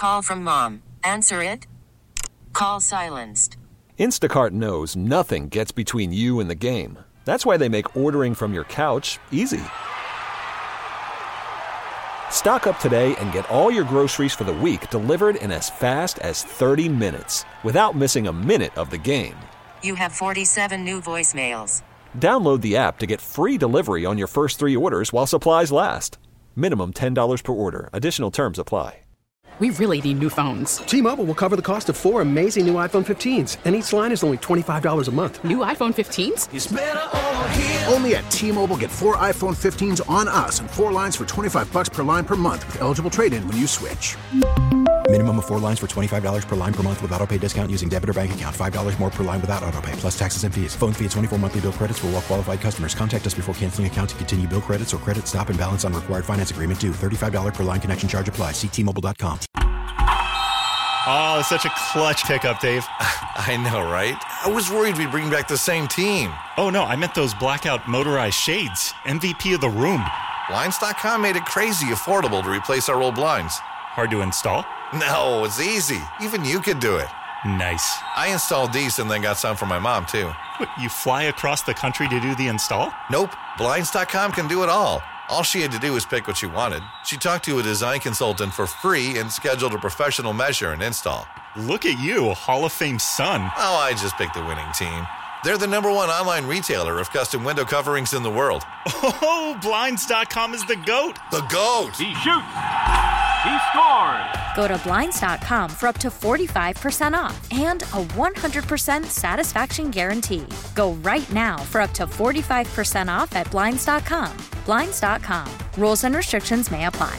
call from mom. Answer it. Call silenced. Instacart knows nothing gets between you and the game. That's why they make ordering from your couch easy. Stock up today and get all your groceries for the week delivered in as fast as 30 minutes without missing a minute of the game. You have 47 new voicemails. Download the app to get free delivery on your first 3 orders while supplies last. Minimum $10 per order. Additional terms apply. We really need new phones. T-Mobile will cover the cost of 4 amazing new iPhone 15s, and each line is only $25 a month. New iPhone 15s? It's better over here. Only at T-Mobile, get 4 iPhone 15s on us and 4 lines for $25 per line per month with eligible trade-in when you switch. Minimum of 4 lines for $25 per line per month with autopay discount using debit or bank account. $5 more per line without autopay, plus taxes and fees. Phone fee at 24 monthly bill credits for well-qualified customers. Contact us before canceling account to continue bill credits or credit stop and balance on required finance agreement due. $35 per line connection charge applies. See T-Mobile.com. Oh, it's such a clutch pickup, Dave. I know, right? I was worried we'd bring back the same team. Oh, no, I meant those blackout motorized shades. MVP of the room. Blinds.com made it crazy affordable to replace our old blinds. Hard to install? No, it's easy. Even you could do it. Nice. I installed these and then got some for my mom, too. What, you fly across the country to do the install? Nope. Blinds.com can do it all. All she had to do was pick what she wanted. She talked to a design consultant for free and scheduled a professional measure and install. Look at you, Hall of Fame son. Oh, I just picked the winning team. They're the #1 online retailer of custom window coverings in the world. Oh, Blinds.com is the GOAT. The GOAT! He shoots. He scores. Go to Blinds.com for up to 45% off and a 100% satisfaction guarantee. Go right now for up to 45% off at Blinds.com. Blinds.com. Rules and restrictions may apply.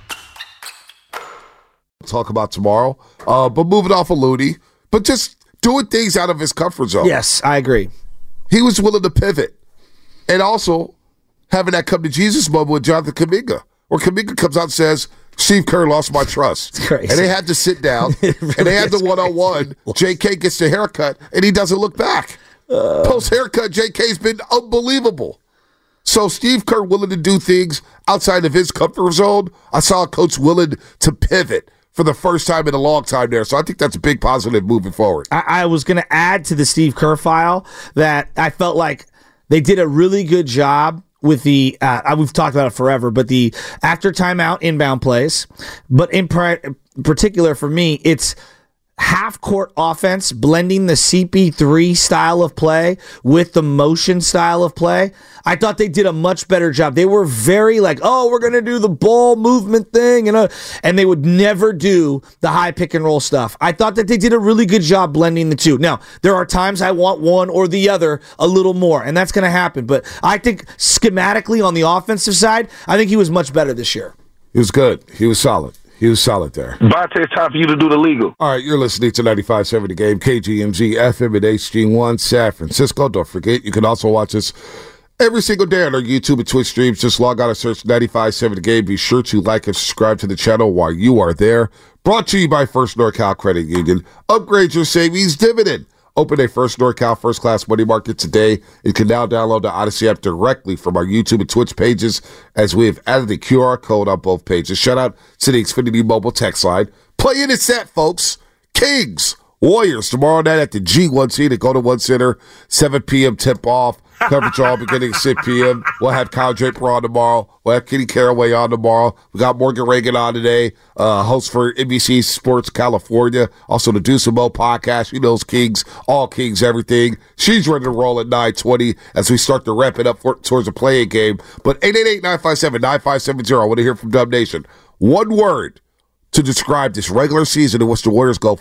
Talk about tomorrow, but moving off of Looney, but just doing things out of his comfort zone. Yes, I agree. He was willing to pivot. And also having that come to Jesus moment with Jonathan Kuminga, where Kuminga comes out and says, Steve Kerr lost my trust. It's crazy. And they had to sit down, really, and they had the one-on-one. JK gets the haircut, and he doesn't look back. Post-haircut, JK's been unbelievable. So Steve Kerr willing to do things outside of his comfort zone. I saw a coach willing to pivot for the first time in a long time there. So I think that's a big positive moving forward. I was going to add to the Steve Kerr file that I felt like they did a really good job with the, we've talked about it forever, but the after timeout inbound plays. But in particular for me, it's half-court offense, blending the CP3 style of play with the motion style of play. I thought they did a much better job. They were very like, oh, we're going to do the ball movement thing, and they would never do the high pick-and-roll stuff. I thought that they did a really good job blending the two. Now, there are times I want one or the other a little more, and that's going to happen. But I think schematically on the offensive side, I think he was much better this year. He was good. He was solid. He was solid there. Vontae, it's time for you to do the legal. All right, you're listening to 95.7 The Game, KGMZ, FM at HG1, San Francisco. Don't forget, you can also watch us every single day on our YouTube and Twitch streams. Just log on and search 95.7 The Game. Be sure to like and subscribe to the channel while you are there. Brought to you by First NorCal Credit Union. Upgrade your savings dividend. Open a First NorCal First Class Money Market today. You can now download the Odyssey app directly from our YouTube and Twitch pages, as we have added the QR code on both pages. Shout out to the Xfinity Mobile text line. Play in the set, folks. Kings, Warriors, tomorrow night at the G1C, the Golden One Center, 7 p.m. tip-off. Coverage all beginning at 6 p.m. We'll have Kyle Draper on tomorrow. We'll have Kenny Caraway on tomorrow. We got Morgan Reagan on today, host for NBC Sports California. Also the Deuce and Mo podcast. You know those Kings, all Kings, everything. She's ready to roll at 9:20 as we start to wrap it up towards the play-in game. But 888-957-9570. I want to hear from Dub Nation. One word to describe this regular season in which the Warriors go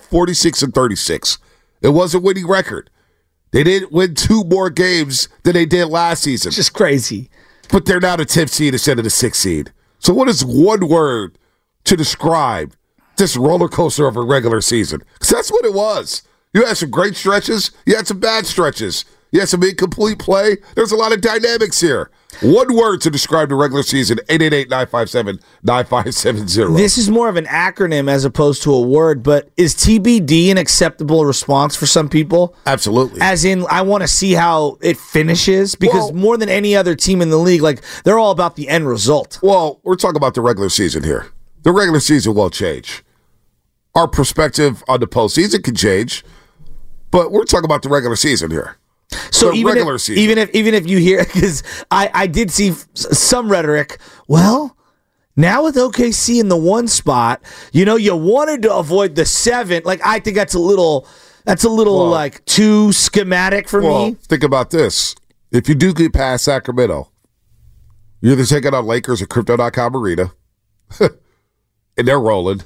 46-36. It was a winning record. They didn't win 2 more games than they did last season. Just crazy. But they're now the 10th seed instead of the 6th seed. So what is one word to describe this roller coaster of a regular season? Because that's what it was. You had some great stretches. You had some bad stretches. You had some incomplete play. There's a lot of dynamics here. One word to describe the regular season, 888-957-9570. This is more of an acronym as opposed to a word, but is TBD an acceptable response for some people? Absolutely. As in, I want to see how it finishes, because more than any other team in the league, like, they're all about the end result. Well, we're talking about the regular season here. The regular season won't change. our perspective on the postseason can change, but we're talking about the regular season here. So the even regular if, season. even if you hear, because I did see some rhetoric. Well, now with OKC in the 1 spot, you wanted to avoid the 7. Like, I think that's a little like too schematic for me. Think about this: if you do get past Sacramento, you're either taking on Lakers or Crypto.com Arena, and they're rolling,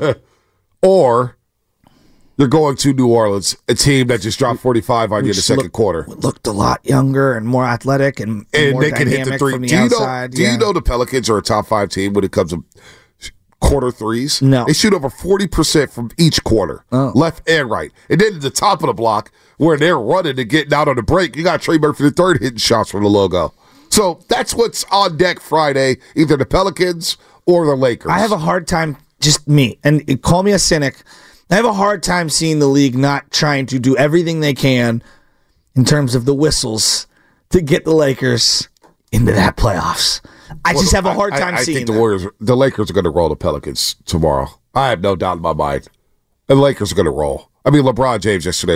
or you're going to New Orleans, a team that just dropped 45 on you in the second quarter. Looked a lot younger and more athletic and more they can hit the 3. From the do you outside. Do you know the Pelicans are a top 5 team when it comes to quarter threes? No. They shoot over 40% from each quarter, left and right. And then at the top of the block, where they're running and getting out on the break, you got Trey Murphy III hitting shots from the logo. So that's what's on deck Friday, either the Pelicans or the Lakers. I have a hard time, just me, and call me a cynic, I have a hard time seeing the league not trying to do everything they can in terms of the whistles to get the Lakers into that playoffs. I just have a hard time seeing that. The Lakers are going to roll the Pelicans tomorrow. I have no doubt in my mind. The Lakers are going to roll. I mean, LeBron James yesterday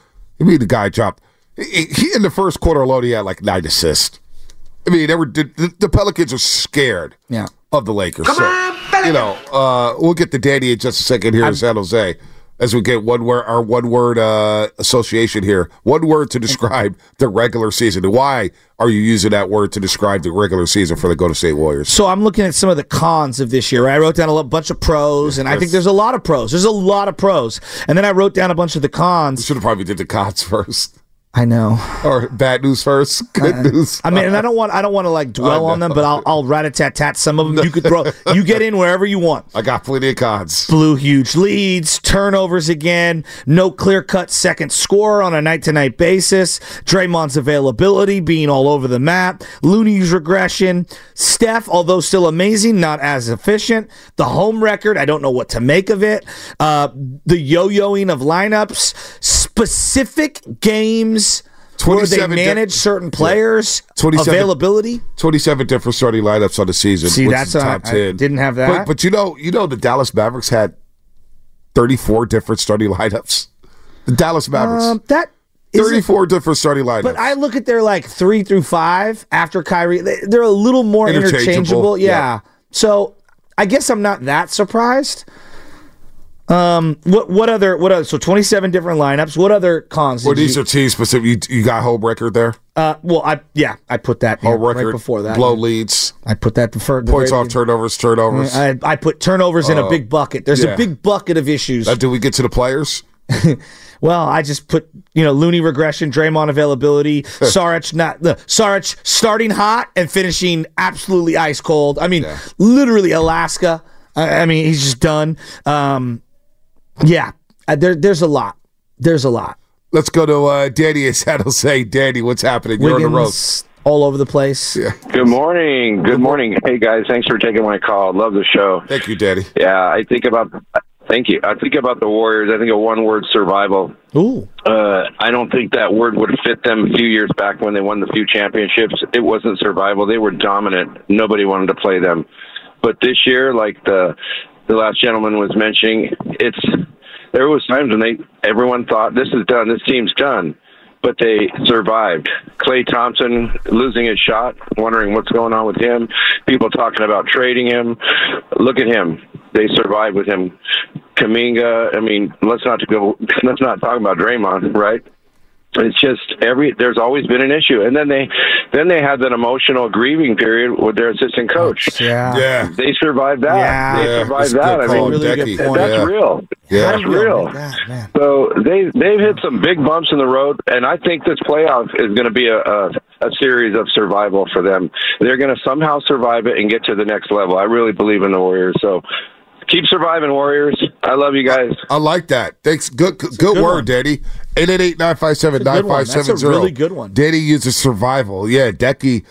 the guy dropped. He in the first quarter alone, he had like 9 assists. I mean, the Pelicans are scared of the Lakers. Come on, Pelicans! We'll get to Danny in just a second here in San Jose as we get our one-word association here. One word to describe the regular season. Why are you using that word to describe the regular season for the Golden State Warriors? So I'm looking at some of the cons of this year. Right? I wrote down a bunch of pros, and I think there's a lot of pros. There's a lot of pros. And then I wrote down a bunch of the cons. We should have probably did the cons first. I know. Or bad news first, good news. I mean, and I don't want to like dwell on them, but I'll rat-a-tat-tat some of them. You could throw. You get in wherever you want. I got plenty of cons. Blew huge leads, turnovers again, no clear-cut second scorer on a night-to-night basis, Draymond's availability being all over the map, Looney's regression, Steph, although still amazing, not as efficient, the home record, I don't know what to make of it, the yo-yoing of lineups, specific games where they manage certain players, availability. 27 different starting lineups on the season. See, that's top 10. I didn't have that. But you know the Dallas Mavericks had 34 different starting lineups. The Dallas Mavericks. 34 different starting lineups. But I look at their 3 through 5 after Kyrie. They're a little more interchangeable. Yeah. So I guess I'm not that surprised. What other? So 27 different lineups. What other cons? Well, these are team specific. You got home record there. I put that home record right before that. Blow leads. I put that before points off turnovers. I put turnovers in a big bucket. There's a big bucket of issues. Do we get to the players? Well, I just put Looney regression, Draymond availability, Saric starting hot and finishing absolutely ice cold. I mean, literally Alaska. I mean, he's just done. There's a lot. There's a lot. Let's go to Danny in San Jose. Danny, what's happening? You're on the road. All over the place. Yeah. Good morning. Good morning. Hey, guys. Thanks for taking my call. Love the show. Thank you, Danny. Yeah, thank you. I think about the Warriors. I think a one-word survival. Ooh. I don't think that word would fit them a few years back when they won the few championships. It wasn't survival. They were dominant. Nobody wanted to play them. But this year, like the last gentleman was mentioning, there was times when everyone thought this is done, this team's done, but they survived. Klay Thompson losing his shot, wondering what's going on with him. People talking about trading him. Look at him. They survived with him. Kuminga. I mean, let's not talk about Draymond, right? It's just there's always been an issue, and then they had that emotional grieving period with their assistant coach. Yeah. They survived that. Yeah. They survived that. I mean, really that's real. Yeah. That's real. Man. So they've hit some big bumps in the road, and I think this playoff is going to be a series of survival for them. They're going to somehow survive it and get to the next level. I really believe in the Warriors. So keep surviving, Warriors. I love you guys. I like that. Thanks. Good word, Danny. 888-957-9570. That's a really good one. Danny uses survival. Yeah, Decky.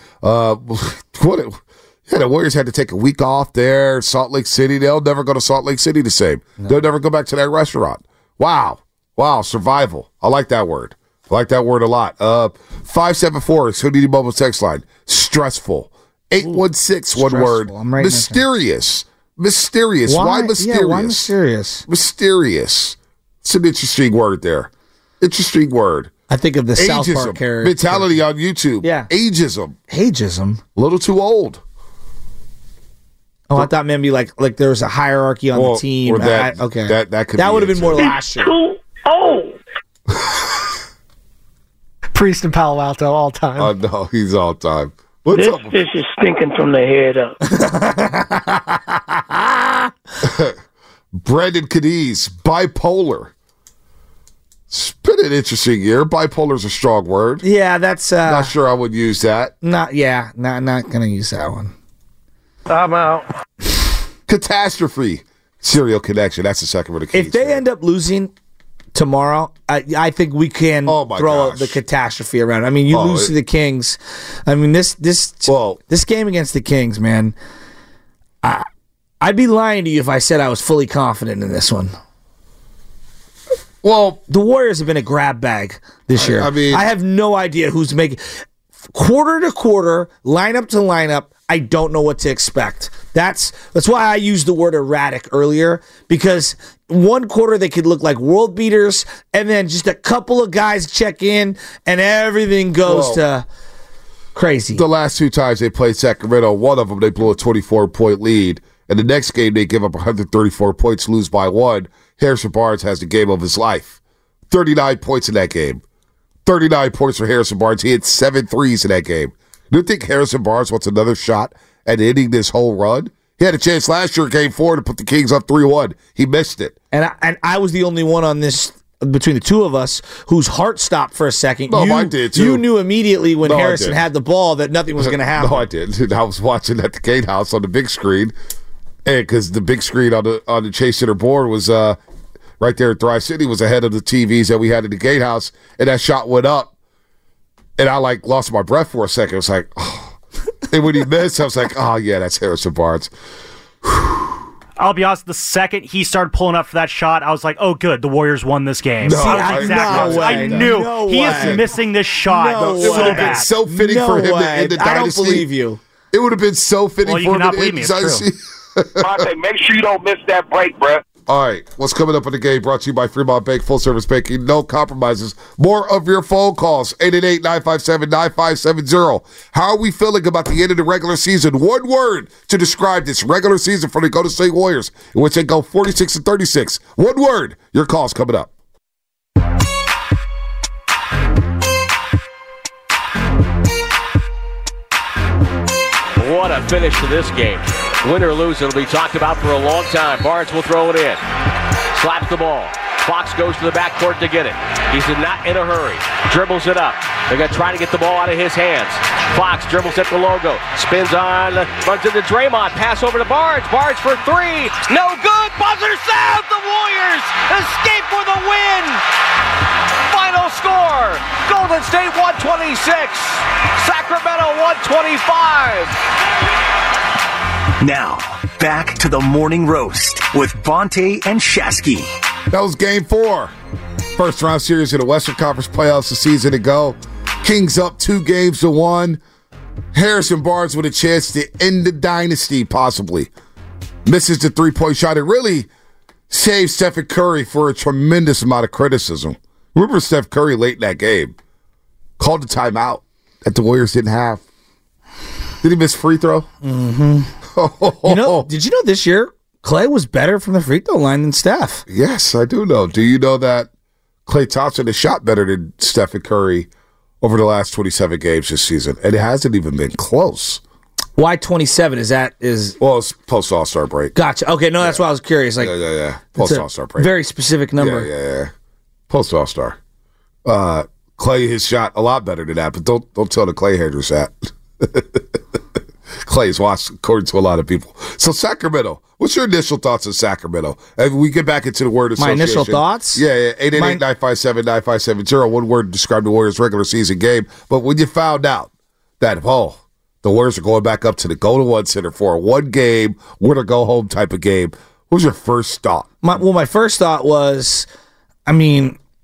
The Warriors had to take a week off there. Salt Lake City. They'll never go to Salt Lake City the same. No. They'll never go back to that restaurant. Wow. Survival. I like that word. I like that word a lot. 574 is Hoodie Mobile text line. Stressful. 816, one word. Mysterious. Mysterious. Why mysterious? Yeah, why mysterious? Mysterious. It's an interesting word there. Interesting word. I think of the South Ageism. Park character. Mentality on YouTube. Yeah. Ageism. Ageism. A little too old. Oh, I thought maybe like there was a hierarchy on the team. Or that, okay. That could would have been more last year. Too old. Priest in Palo Alto all time. Oh, no, he's all time. What's This up? fish is stinking from the head up. Brandon Cadiz, bipolar. It's been an interesting year. Bipolar is a strong word. Yeah, that's not sure I would use that. Not gonna use that one. I'm out. Catastrophe. Serial connection. That's the second word of If they end up losing tomorrow, I think we can throw the catastrophe around. I mean, you lose to the Kings. I mean, this game against the Kings, man. I'd be lying to you if I said I was fully confident in this one. Well, the Warriors have been a grab bag this year. I mean, I have no idea who's making quarter to quarter, lineup to lineup. I don't know what to expect. That's why I used the word erratic earlier, because one quarter they could look like world beaters, and then just a couple of guys check in, and everything goes to crazy. The last two times they played Sacramento, one of them they blew a 24-point lead, and the next game they give up 134 points, lose by one. Harrison Barnes has the game of his life. 39 points in that game. 39 points for Harrison Barnes. He had 7 threes in that game. Do you think Harrison Barnes wants another shot at ending this whole run? He had a chance last year in Game 4 to put the Kings up 3-1. He missed it. And I was the only one on this, between the two of us, whose heart stopped for a second. No, I did too. You knew immediately when Harrison had the ball that nothing was going to happen. No, I didn't. I was watching at the Gatehouse on the big screen, and because the big screen on the Chase Center board was right there at Thrive City was ahead of the TVs that we had at the Gatehouse, and that shot went up. And I lost my breath for a second. It was like, oh. And when he missed, I was like, oh yeah, that's Harrison Barnes. I'll be honest, the second he started pulling up for that shot, I was like, oh good, the Warriors won this game. No, I knew he is missing this shot. It would have been so fitting for him to end the dynasty. I don't believe you. It would have been so fitting for him to end the dynasty. Monte, make sure you don't miss that break, bro. All right, what's coming up in the game brought to you by Fremont Bank, full service banking, no compromises. More of your phone calls, 888-957-9570. How are we feeling about the end of the regular season? One word to describe this regular season for the Golden State Warriors, in which they go 46-36. One word. Your call's coming up. What a finish to this game. Win or lose, it'll be talked about for a long time. Barnes will throw it in. Slaps the ball. Fox goes to the backcourt to get it. He's not in a hurry. Dribbles it up. They're going to try to get the ball out of his hands. Fox dribbles at the logo. Spins on. Runs into Draymond. Pass over to Barnes. Barnes for three. No good. Buzzer sound. The Warriors escape with a win. Final score. Golden State 126. Sacramento 125. Now, back to the morning roast with Bonte and Shasky. That was Game 4. First round series in the Western Conference playoffs a season to go. Kings up 2-1. Harrison Barnes with a chance to end the dynasty, possibly. Misses the three-point shot. It really saved Stephen Curry for a tremendous amount of criticism. Remember Steph Curry late in that game called the timeout that the Warriors didn't have. Did he miss free throw? Mm-hmm. Did you know this year Klay was better from the free throw line than Steph? Yes, I do know. Do you know that Klay Thompson has shot better than Stephen Curry over the last 27 games this season? And it hasn't even been close. Why 27? Well, it's post All-Star break. Gotcha. Okay, no, that's why I was curious. Yeah. Post All-Star break. Very specific number. Yeah. Post All-Star. Klay has shot a lot better than that, but don't tell the Klay haters that. Clay's watched, according to a lot of people. So Sacramento, what's your initial thoughts of Sacramento? And we get back into the word association. My initial thoughts? Yeah. 888-957-9570. One word to describe the Warriors' regular season game. But when you found out that, the Warriors are going back up to the Golden One Center for a one-game, win-or-go-home type of game, what was your first thought? My first thought was,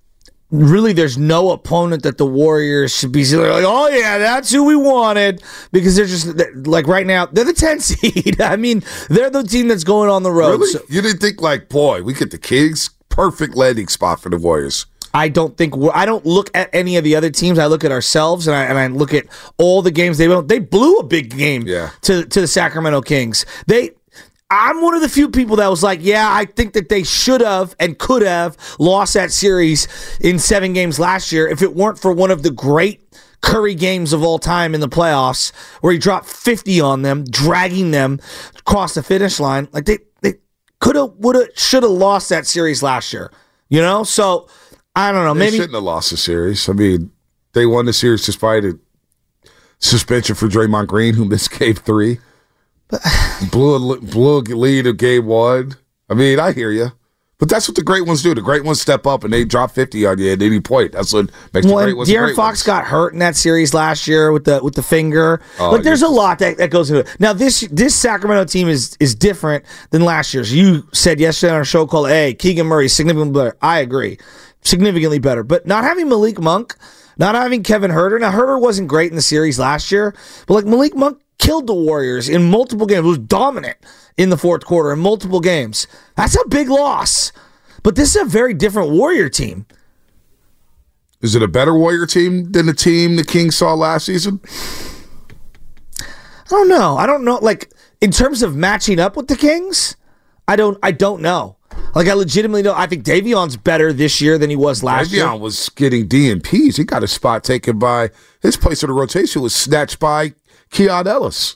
really there's no opponent that the Warriors should be like, oh yeah, that's who we wanted, because they're just like right now they're the 10 seed. I mean, they're the team that's going on the road. Really? So, you didn't think like, boy, we get the Kings, perfect landing spot for the Warriors. I don't look at any of the other teams. I look at ourselves, and I look at all the games they blew a big game to the Sacramento Kings. I'm one of the few people that was like, yeah, I think that they should have and could have lost that series in 7 games last year if it weren't for one of the great Curry games of all time in the playoffs where he dropped 50 on them, dragging them across the finish line. Like they could have, would have, should have lost that series last year. You know? So I don't know. They shouldn't have lost the series. I mean, they won the series despite a suspension for Draymond Green, who missed game 3. Blew a lead of game 1. I mean, I hear you. But that's what the great ones do. The great ones step up and they drop 50 on you at any point. That's what makes the great ones. De'Aaron Fox got hurt in that series last year with the finger. Like there's a lot that goes into it. Now this Sacramento team is different than last year's. You said yesterday on our show called Keegan Murray is significantly better. I agree. Significantly better. But not having Malik Monk, not having Kevin Huerter. Now Huerter wasn't great in the series last year, but like Malik Monk killed the Warriors in multiple games. Was dominant in the fourth quarter in multiple games. That's a big loss. But this is a very different Warrior team. Is it a better Warrior team than the team the Kings saw last season? I don't know. Like, in terms of matching up with the Kings, I don't know. Like, I legitimately don't. I think Davion's better this year than he was last year. Davion was getting DNPs. He got a spot taken by his place of the rotation was snatched by Keon Ellis.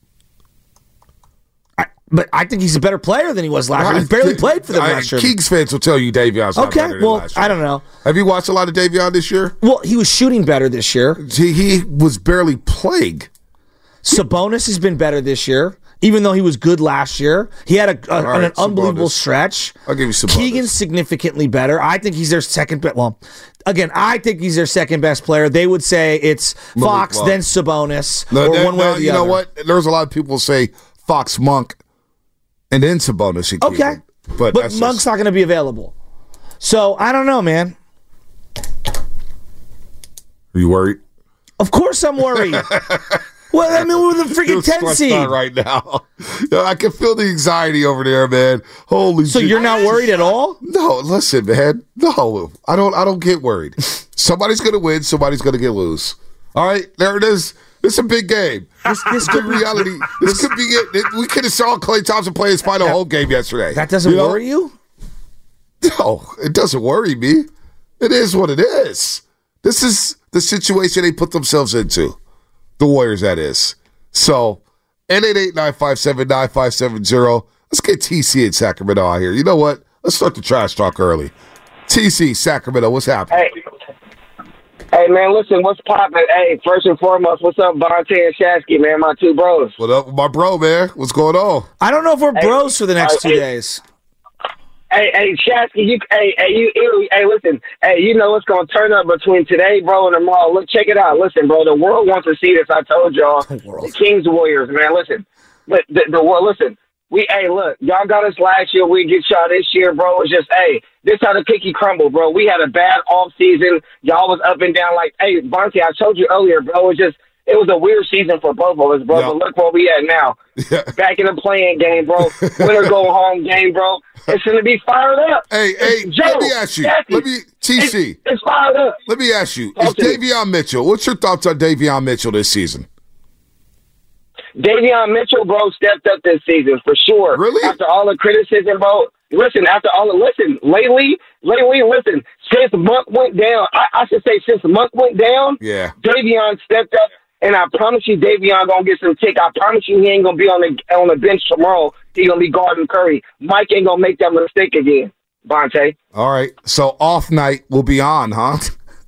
But I think he's a better player than he was last year. He barely played for them last year. Kings fans will tell you Davion's not better than last year. I don't know. Have you watched a lot of Davion this year? Well, he was shooting better this year. He was barely playing. Sabonis has been better this year, even though he was good last year. He had an unbelievable stretch. I'll give you Sabonis. Keegan's significantly better. I think he's their second best. Well, again, I think he's their second best player. They would say it's Fox, then Sabonis, or one way or the other. You know what? There's a lot of people who say Fox, Monk, and then Sabonis. Okay. But Monk's not going to be available. So, I don't know, man. Are you worried? Of course I'm worried. Well, I mean, we're the freaking 10 seed right now. I can feel the anxiety over there, man. Holy shit. So you're not worried at all? No, listen, man. No, I don't get worried. Somebody's going to win. Somebody's going to get lose. All right, there it is. It's a big game. This could be reality. This could be it. We could have saw Klay Thompson play his final home game yesterday. That doesn't worry you? No, it doesn't worry me. It is what it is. This is the situation they put themselves into. The Warriors, that is. So, 888-957-9570. Let's get TC in Sacramento out here. You know what? Let's start the trash talk early. TC, Sacramento, what's happening? Hey, man, listen, what's poppin'? Hey, first and foremost, what's up, Bonte and Shasky, man, my two bros? What up with my bro, man? What's going on? I don't know if we're bros for the next 2 days. Hey, Shasky, listen, you know what's gonna turn up between today, bro, and tomorrow. Look, check it out. Listen, bro, the world wants to see this. I told y'all, the Kings Warriors, man. Listen, but the world, listen. Look, y'all got us last year. We get y'all this year, bro. It's just, this how the cookie crumble, bro. We had a bad off season. Y'all was up and down. Like, Bonte, I told you earlier, bro. It was a weird season for both of us, bro. But look where we at now. Back in the playing game, bro. Winner go home game, bro. It's gonna be fired up. Joe, let me ask you. TC. It's fired up. Let me ask you. Is Davion Mitchell? What's your thoughts on Davion Mitchell this season? Davion Mitchell, bro, stepped up this season for sure. Really? After all the criticism, bro. Listen, lately, since Monk went down, I should say since Monk went down, Davion stepped up, and I promise you Davion gonna get some tick. I promise you he ain't gonna be on the bench tomorrow. He gonna be guarding Curry. Mike ain't gonna make that mistake again, Bonte. All right, so off night will be on, huh?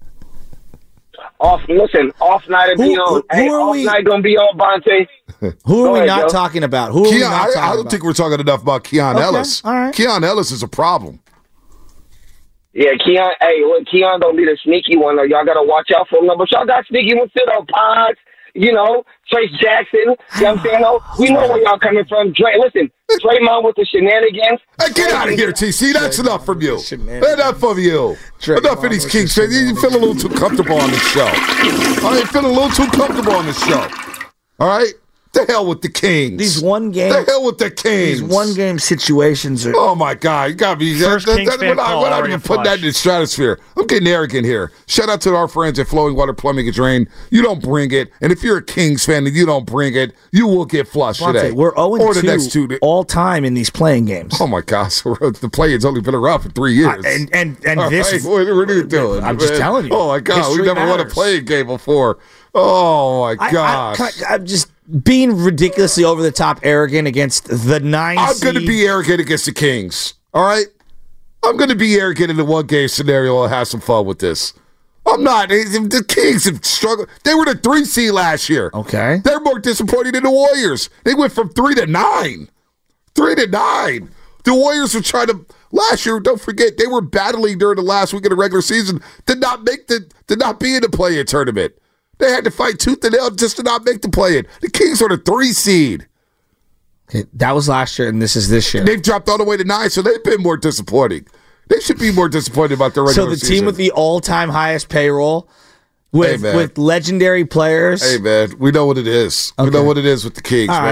Off night will be on. Off night gonna be on, Bonte. Who are we not talking about? Who are we not talking about? I don't think we're talking enough about Keon Ellis. All right. Keon Ellis is a problem. Yeah, Keon. Keon gonna be the sneaky one though. Y'all gotta watch out for him. But y'all got sneaky ones too, though. Pods. Trace Jackson. You know what I'm saying? We know where y'all coming from. Listen, Draymond with the shenanigans. Hey, get out of here, TC. That's enough from you. Enough of you. Enough of these Kings fans. You feel a little too comfortable on this show. All right, feeling a little too comfortable on this show. All right? The hell with the Kings. These one game. The hell with the Kings. These one game situations are. Oh my God! You got me. We're not even putting that in the stratosphere. I'm getting arrogant here. Shout out to our friends at Flowing Water Plumbing and Drain. You don't bring it, and if you're a Kings fan and you don't bring it, you will get flushed today. We're 0-2 all time in these playing games. Oh my gosh! The play-in's only been around for 3 years. And this. Right, what are you doing? I'm just telling you. Oh my God! We've never won a playing game before. Oh my gosh! I'm just being ridiculously over the top arrogant against the 9 seed. I'm going to be arrogant against the Kings. All right? I'm going to be arrogant in the one game scenario and have some fun with this. I'm not. The Kings have struggled. They were the 3 seed last year. Okay. They're more disappointing than the Warriors. They went from 3 to 9. 3 to 9. The Warriors were trying to last year. Don't forget they were battling during the last week of the regular season. Did not be in the play-in tournament. They had to fight tooth and nail just to not make the play-in. The Kings are the 3 seed. Okay, that was last year, and this is this year. They've dropped all the way to 9, so they've been more disappointing. They should be more disappointed about their regular season. So the team with the all-time highest payroll with legendary players. Hey man, we know what it is. Okay. We know what it is with the Kings. All right, man.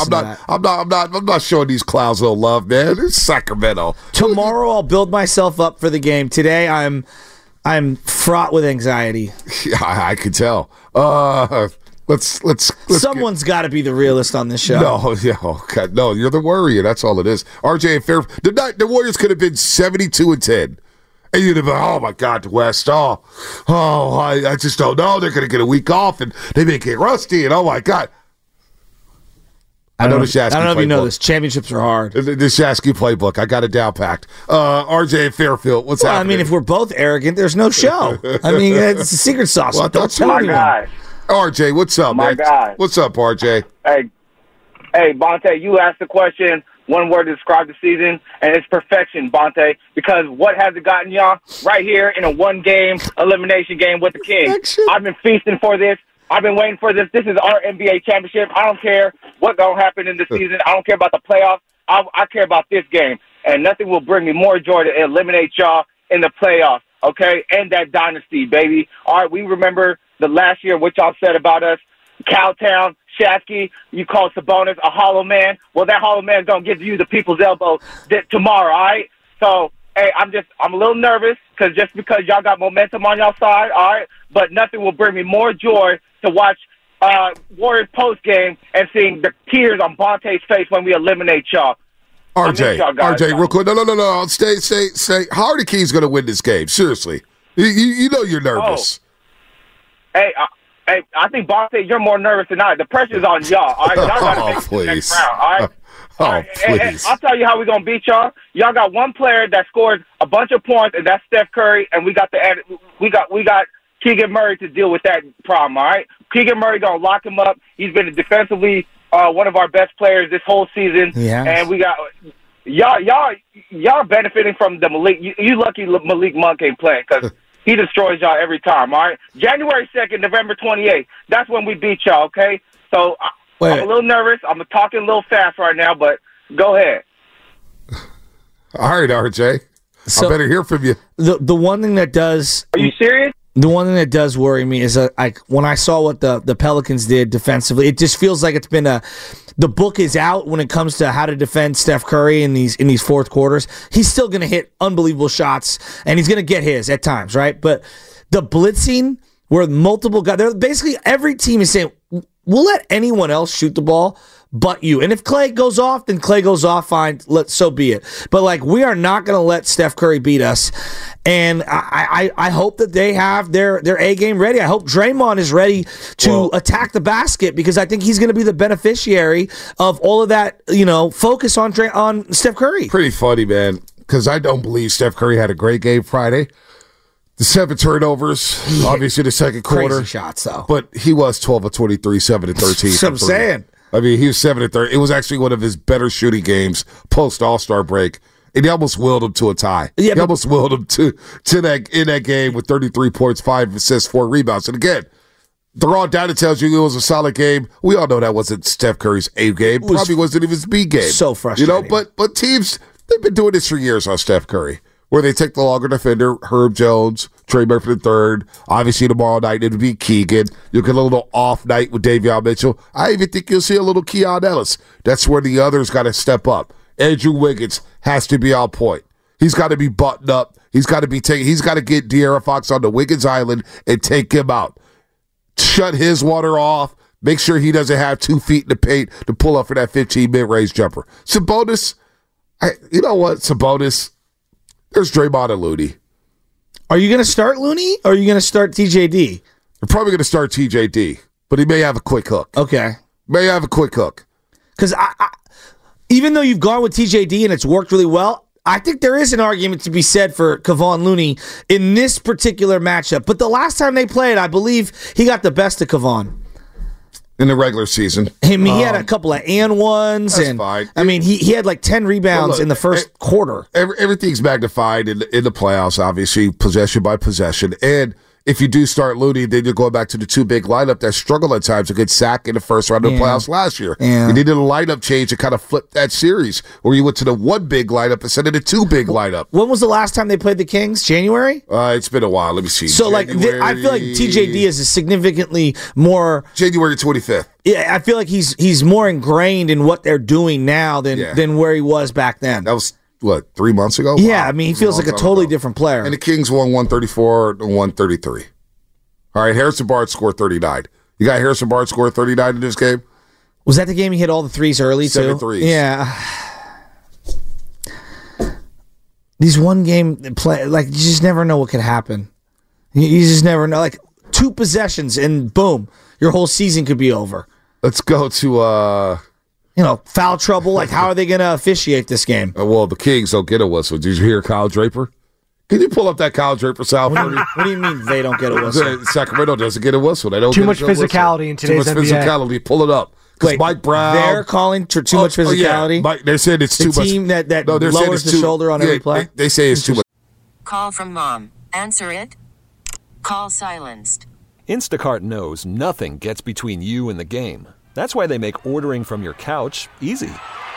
I'm not showing these clowns no love, man. It's Sacramento. Tomorrow I'll build myself up for the game. Today I'm fraught with anxiety. Yeah, I can tell. Let's Someone's got to be the realist on this show. No, you're the worrier. That's all it is. RJ and Fair. The Warriors could have been 72-10, and you'd have been, oh my God, the West. I just don't know. They're going to get a week off, and they may get rusty. And oh my God. I don't know if you know this. Championships are hard. The Shasky playbook. I got it down packed. RJ and Fairfield, what's happening? I mean, if we're both arrogant, there's no show. I mean, it's a secret sauce. Well, don't tell anyone. Guy. RJ, what's up, man? Guy. What's up, RJ? Hey, Bonte, you asked the question, one word to describe the season, and it's perfection, Bonte, because what has it gotten y'all? Right here in a one-game elimination game with the Kings. Perfection. I've been feasting for this. I've been waiting for this. This is our NBA championship. I don't care what's going to happen in the season. I don't care about the playoffs. I care about this game. And nothing will bring me more joy to eliminate y'all in the playoffs, okay? And that dynasty, baby. All right, we remember the last year what y'all said about us. Cowtown, Shasky, you call Sabonis a hollow man. Well, that hollow man's going to give you the people's elbow tomorrow, all right? So, hey, I'm a little nervous because y'all got momentum on y'all side, all right? But nothing will bring me more joy to watch Warriors post game and seeing the tears on Bonte's face when we eliminate y'all. RJ, real quick. No. Stay. How are the Kings going to win this game? Seriously. You know you're nervous. Hey, I think, Bonte, you're more nervous than I. The pressure's on y'all. All right? Y'all got to make it to the next round. All right? Please. And I'll tell you how we're going to beat y'all. Y'all got one player that scores a bunch of points, and that's Steph Curry, and we got Keegan Murray to deal with that problem, all right? Keegan Murray going to lock him up. He's been defensively one of our best players this whole season. Yeah. And we got y'all benefiting from the Malik. You lucky Malik Monk ain't playing because he destroys y'all every time, all right? January 2nd, November 28th, that's when we beat y'all, okay? So I'm a little nervous. I'm talking a little fast right now, but go ahead. All right, RJ. I better hear from you. The one thing that does... Are you serious? The one thing that does worry me is that when I saw what the Pelicans did defensively, it just feels like it's been the book is out when it comes to how to defend Steph Curry in these fourth quarters. He's still going to hit unbelievable shots, and he's going to get his at times, right? But the blitzing where multiple guys, basically every team is saying, we'll let anyone else shoot the ball but you. And if Clay goes off, then Clay goes off, fine, so be it. But we are not going to let Steph Curry beat us. And I hope that they have their A game ready. I hope Draymond is ready to attack the basket because I think he's going to be the beneficiary of all of that, focus on Steph Curry. Pretty funny, man, because I don't believe Steph Curry had a great game Friday. The 7 turnovers, obviously the second quarter. Crazy shots, though. But he was 12 of 23, 7 of 13. That's what I'm saying. I mean, he was 7 of 13. It was actually one of his better shooting games post All-Star break. And he almost willed him to a tie. Yeah, he almost willed him to that in that game with 33 points, 5 assists, 4 rebounds. And again, The raw data tells you it was a solid game. We all know that wasn't Steph Curry's A game. Probably wasn't even his B game. So frustrating. But teams, they've been doing this for years on Steph Curry, where they take the longer defender, Herb Jones, Trey Murphy III. Obviously, tomorrow night it'll be Keegan. You'll get a little off night with Davion Mitchell. I even think you'll see a little Keon Ellis. That's where the others got to step up. Andrew Wiggins has to be on point. He's got to be buttoned up. He's got to get De'Aaron Fox on the Wiggins Island and take him out. Shut his water off. Make sure he doesn't have 2 feet in the paint to pull up for that 15 mid-range jumper. Sabonis, you know what? Sabonis, there's Draymond and Looney. Are you going to start Looney or are you going to start TJD? You're probably going to start TJD, but he may have a quick hook. Okay. May have a quick hook. Because even though you've gone with TJD and it's worked really well, I think there is an argument to be said for Kevon Looney in this particular matchup. But the last time they played, I believe he got the best of Kevon. In the regular season. I mean, he had a couple of and ones. That's and fine. I mean, he had like 10 rebounds in the first quarter. Everything's magnified in the playoffs, obviously, possession by possession. And if you do start Looney, then you're going back to the 2 big lineup that struggled at times to get sacked in the first round of the playoffs last year. Yeah. You needed a lineup change to kind of flip that series, where you went to the 1 big lineup instead of the 2 big lineup. When was the last time they played the Kings? January? It's been a while. Let me see. So, I feel like TJD is a significantly more... January 25th. Yeah, I feel like he's more ingrained in what they're doing now than where he was back then. That was... What, 3 months ago? Yeah, Wow. I mean, he feels like a totally different player. And the Kings won 134 and 133. All right, Harrison Barnes scored 39. You got Harrison Barnes scored 39 in this game? Was that the game he hit all the threes early, too? 7 threes. Yeah. These one-game play, like, you just never know what could happen. You just never know. Like, 2 possessions, and boom, your whole season could be over. Let's go to... foul trouble. Like, how are they going to officiate this game? Well, the Kings don't get a whistle. Did you hear Kyle Draper? Can you pull up that Kyle Draper sound for me? What do you mean they don't get a whistle? Sacramento doesn't get a whistle. They don't too get much physicality in today's NBA. Too much physicality. Pull it up. Wait, Mike Brown. They're calling for too much physicality? Yeah. They said it's too much. The team that lowers the shoulder on every play? They say it's too much. Call from mom. Answer it. Call silenced. Instacart knows nothing gets between you and the game. That's why they make ordering from your couch easy.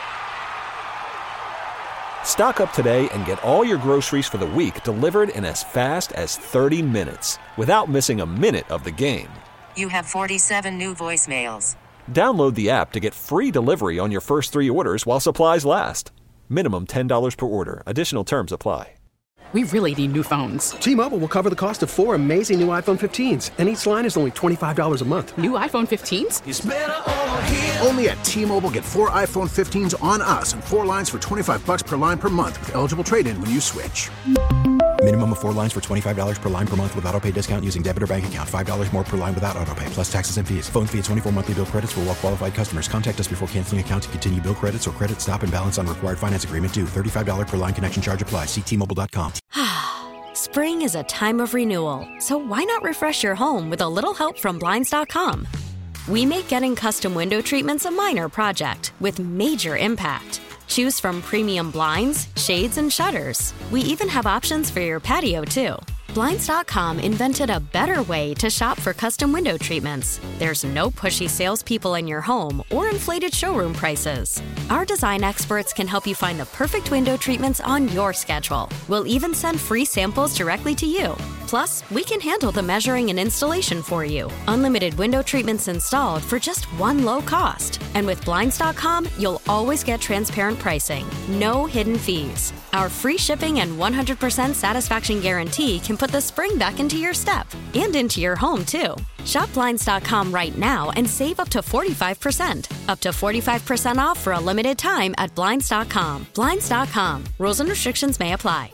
Stock up today and get all your groceries for the week delivered in as fast as 30 minutes without missing a minute of the game. You have 47 new voicemails. Download the app to get free delivery on your first 3 orders while supplies last. Minimum $10 per order. Additional terms apply. We really need new phones. T-Mobile will cover the cost of 4 amazing new iPhone 15s, and each line is only $25 a month. New iPhone 15s? It's better over here. Only at T-Mobile, get 4 iPhone 15s on us and 4 lines for $25 per line per month with eligible trade-in when you switch. Minimum of 4 lines for $25 per line per month with autopay discount using debit or bank account. $5 more per line without autopay, plus taxes and fees. Phone fee at 24 monthly bill credits for well-qualified customers. Contact us before canceling account to continue bill credits or credit stop and balance on required finance agreement due. $35 per line connection charge applies. See T-Mobile.com. Spring is a time of renewal, so why not refresh your home with a little help from Blinds.com? We make getting custom window treatments a minor project with major impact. Choose from premium blinds, shades, and shutters. We even have options for your patio, too. Blinds.com invented a better way to shop for custom window treatments. There's no pushy salespeople in your home or inflated showroom prices. Our design experts can help you find the perfect window treatments on your schedule. We'll even send free samples directly to you. Plus, we can handle the measuring and installation for you. Unlimited window treatments installed for just one low cost. And with Blinds.com, you'll always get transparent pricing. No hidden fees. Our free shipping and 100% satisfaction guarantee can put the spring back into your step and into your home, too. Shop Blinds.com right now and save up to 45%. Up to 45% off for a limited time at Blinds.com. Blinds.com. Rules and restrictions may apply.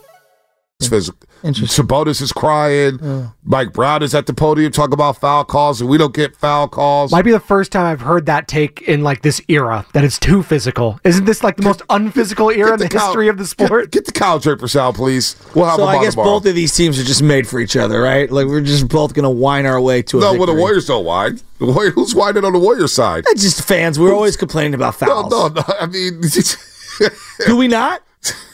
Sabonis is crying. Mike Brown is at the podium talking about foul calls, and we don't get foul calls. Might be the first time I've heard that take in like this era, that it's too physical. Isn't this like the most unphysical era in the history of the sport? Get the Kyle Draper sound, please. We'll have so him on I guess tomorrow. both of these teams are just made for each other, right? Like we're just both going to whine our way to a victory. No, well, the Warriors don't whine. Who's whining on the Warriors side? It's just fans. We're always complaining about fouls. No. I mean, do we not?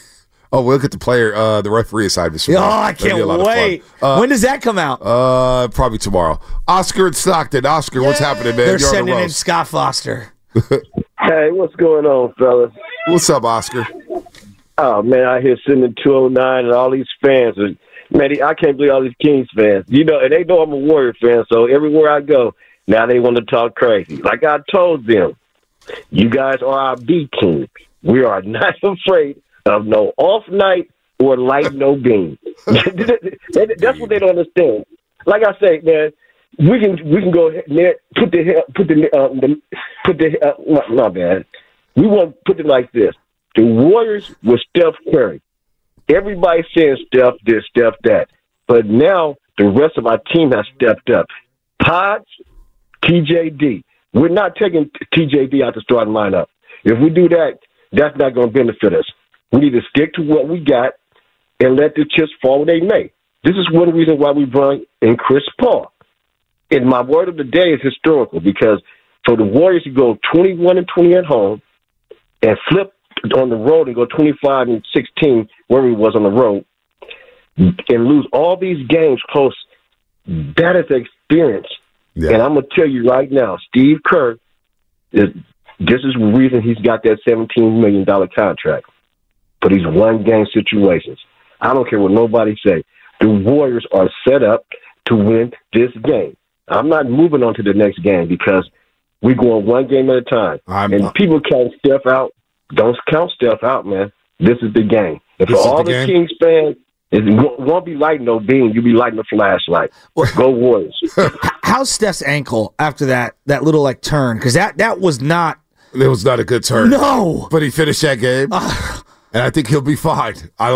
Oh, we'll get the referee assignments. Oh, I can't wait. When does that come out? Probably tomorrow. Oscar and Stockton. Oscar, what's happening, man? They're You're on the sending in roast. Scott Foster. Hey, what's going on, fellas? What's up, Oscar? Oh, man, I hear sending 209 and all these fans. Man, I can't believe all these Kings fans. You know, and they know I'm a Warrior fan, so everywhere I go, now they want to talk crazy. Like I told them, you guys are our B team. We are not afraid of no off night or light no beam. That's what they don't understand. Like I say, man, we can go ahead and my bad. We want to put it like this: the Warriors with Steph Curry. Everybody saying Steph this, Steph that, but now the rest of our team has stepped up. Pods, TJD. We're not taking TJD out the starting lineup. If we do that, that's not going to benefit us. We need to stick to what we got and let the chips fall where they may. This is one reason why we brought in Chris Paul. And my word of the day is historical because for the Warriors to go 21-20 at home and flip on the road and go 25-16 where he was on the road and lose all these games close, that is experience. Yeah. And I'm going to tell you right now, Steve Kerr, this is the reason he's got that $17 million contract for these one-game situations. I don't care what nobody say. The Warriors are set up to win this game. I'm not moving on to the next game because we're going one game at a time. And people count Steph out. Don't count Steph out, man. This is the game. And for all the Kings fans, it won't be lighting no beam. You'll be lighting a flashlight. Go Warriors. How's Steph's ankle after that little like turn? Because that was not. It was not a good turn. No. But he finished that game. And I think he'll be fine.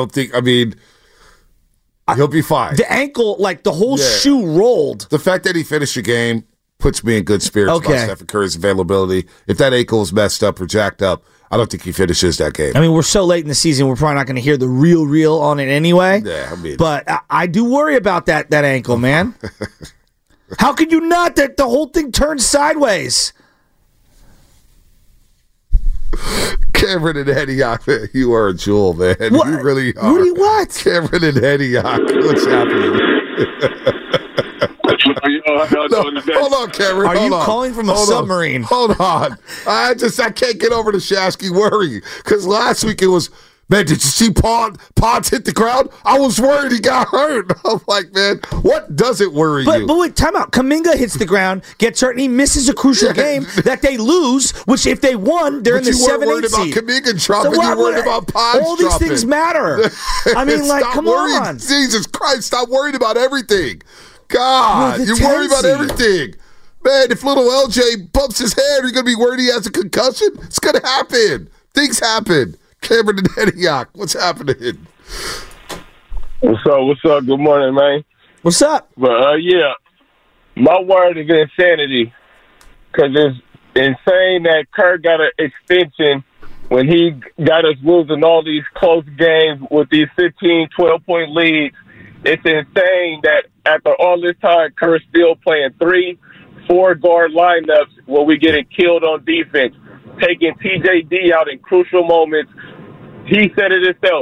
He'll be fine. The ankle, like the whole shoe rolled. The fact that he finished the game puts me in good spirits about Stephen Curry's availability. If that ankle is messed up or jacked up, I don't think he finishes that game. I mean, we're so late in the season, we're probably not going to hear the real on it anyway. Yeah, but I do worry about that ankle, man. How could you not? That the whole thing turned sideways. Cameron and Antioch, man, you are a jewel, man. What? You really are. What? Cameron and Antioch, what's happening? Hold on, Cameron. Are you calling from a submarine? Hold on. I can't get over the Shasky worry because last week it was, man, did you see Pods hit the ground? I was worried he got hurt. I'm like, man, what doesn't worry you? But wait, time out. Kuminga hits the ground, gets hurt, and he misses a crucial game that they lose, which if they won, they're in the 7-8 seed. You weren't worried about Kuminga dropping. You worried about Pods dropping. All these things matter. I mean, like, come on. Jesus Christ, stop worrying about everything. God, you're worried about everything. Man, if little LJ bumps his head, you're going to be worried he has a concussion? It's going to happen. Things happen. Cameron and Antioch, what's happening? What's up? Good morning, man. What's up? But, my word is insanity. Because it's insane that Kerr got an extension when he got us losing all these close games with these 15, 12-point leads. It's insane that after all this time, Kerr's still playing 3-4 guard lineups where we getting killed on defense, taking TJD out in crucial moments. He said it himself.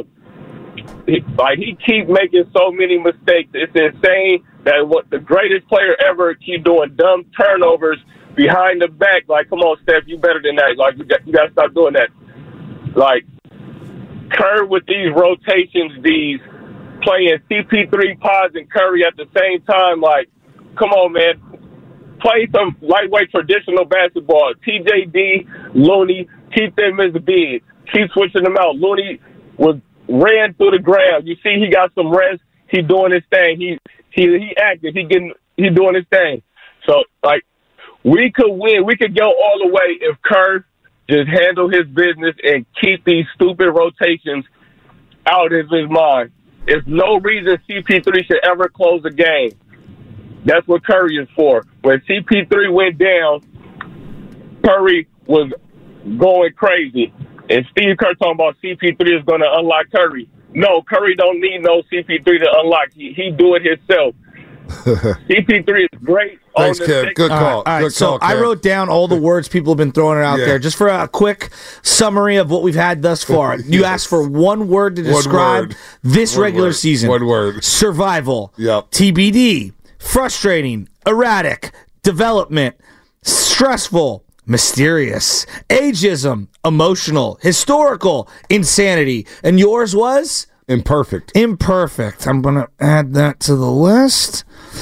He keep making so many mistakes. It's insane that what the greatest player ever keep doing dumb turnovers behind the back. Like, come on, Steph, you better than that. Like, you got to stop doing that. Like, Kerr with these rotations, these playing CP3, Pods, and Curry at the same time. Like, come on, man. Play some lightweight traditional basketball. TJD, Looney, keep them as bigs. Keep switching them out. Looney ran through the ground. You see he got some rest. He doing his thing. He active. He doing his thing. So, like, we could win. We could go all the way if Kerr just handle his business and keep these stupid rotations out of his mind. There's no reason CP3 should ever close a game. That's what Curry is for. When CP3 went down, Curry was going crazy. And Steve Kerr talking about CP3 is going to unlock Curry. No, Curry don't need no CP3 to unlock. He do it himself. CP3 is great Thanks, Kev. Good call. All right, Good so call, Kev. I wrote down all the words people have been throwing out Yeah. there just for a quick summary of what we've had thus far. You asked for one word to describe this regular season. One word. Survival. Yep. TBD. Frustrating. Erratic. Development. Stressful. Mysterious. Ageism. Emotional. Historical. Insanity. And yours was? Imperfect. Imperfect. I'm going to add that to the list.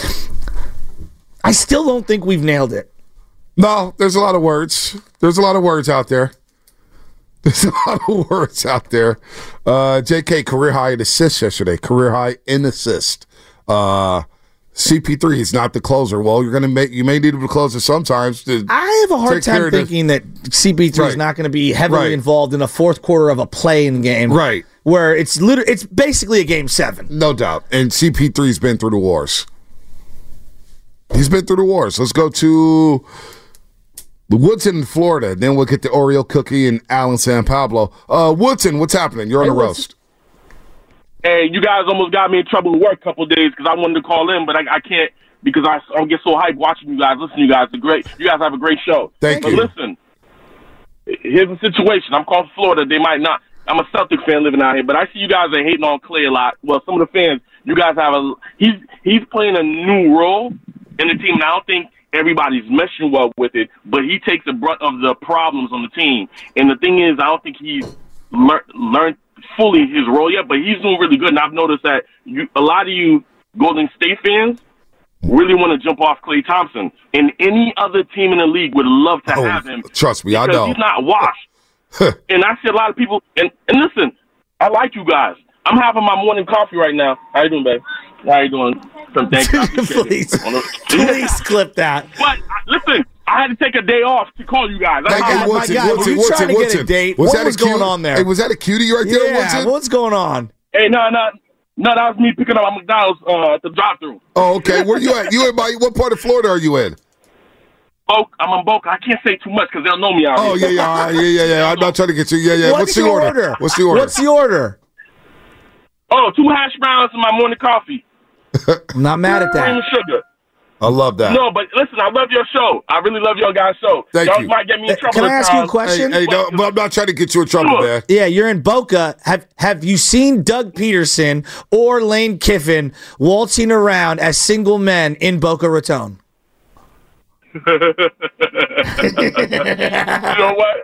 I still don't think we've nailed it. No, there's a lot of words. There's a lot of words out there. There's a lot of words out there. JK, career high in assists yesterday. Career high in assist. CP3 is not the closer. Well, you may need him to close it sometimes. I have a hard time thinking that CP3 is not going to be heavily involved in a fourth quarter of a play-in game. Right. Where it's basically a game 7. No doubt. And CP3's been through the wars. He's been through the wars. Let's go to Woodson in Florida. Then we'll get to Oreo Cookie and Alan San Pablo. Woodson, what's happening? You're on the roast. Hey, you guys almost got me in trouble with work a couple of days because I wanted to call in, but I can't because I get so hyped watching you guys. Listen, you guys are great. You guys have a great show. Thank you. But listen, here's the situation. I'm calling Florida. They might not. I'm a Celtic fan living out here, but I see you guys are hating on Clay a lot. Well, some of the fans, you guys have he's playing a new role in the team, and I don't think everybody's meshing well with it, but he takes the brunt of the problems on the team. And the thing is, I don't think he's learned fully his role yet, but he's doing really good. And I've noticed that a lot of you Golden State fans really want to jump off Klay Thompson. And any other team in the league would love to have him. Trust me, I know. He's not washed. And I see a lot of people, and listen, I like you guys. I'm having my morning coffee right now. How you doing, babe? How you doing? Please clip that. But listen, I had to take a day off to call you guys. Woodson, get a date. What was going on there? Hey, was that a cutie right there, Yeah, Woodson? what's going on? Hey, no, that was me picking up at McDonald's at the drive-thru. Oh, okay. Where you at? You in what part of Florida are you in? I'm in Boca. I can't say too much because they'll know me out here. Yeah. I'm not trying to get you. Yeah. What's the order? What's the order? What's the order? Oh, 2 hash browns and my morning coffee. I'm not mad at that. Cream and sugar. I love that. No, but listen, I love your show. I really love your guys' show. Thank y'all you. might get me in trouble. Can I ask you a question? Hey, no, but I'm not trying to get you in trouble, man. Yeah, you're in Boca. Have you seen Doug Peterson or Lane Kiffin waltzing around as single men in Boca Raton? You know what?